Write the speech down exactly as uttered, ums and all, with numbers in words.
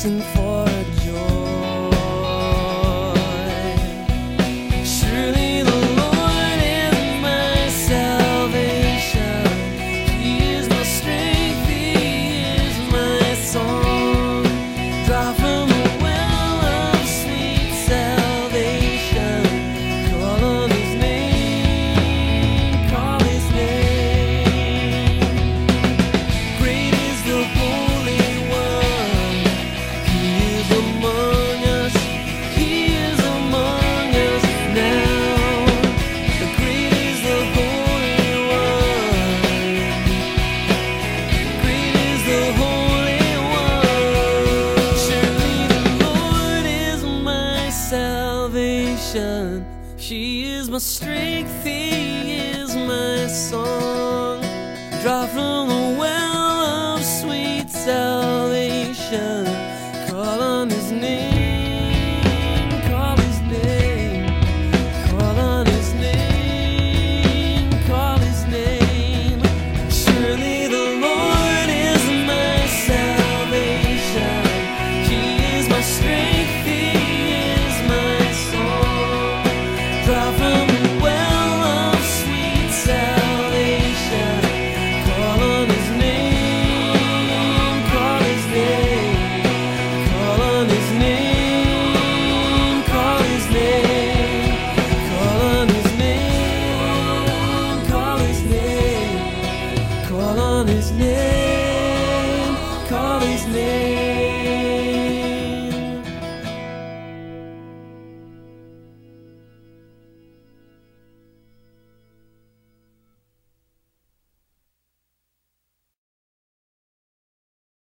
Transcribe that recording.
listen for joy. Surely the Lord is my salvation. He is my strength, He is my song. Draw from the well of sweet salvation. Call on His name, call His name. Great is the Holy One. He is among us, He is among us now. The great is the Holy One. Great is the Holy One. Surely the Lord is my salvation. He is my strength, He is my song. Draw from the well of sweet salvation. Call on His name, call His name, call on His name, call His name. Surely the Lord is my salvation. He is my strength, He is my song. Draw from the well of sweet salvation. Call on His name, call His name, call on His name, call His name, call on His name, call His name, call on His name, call His name.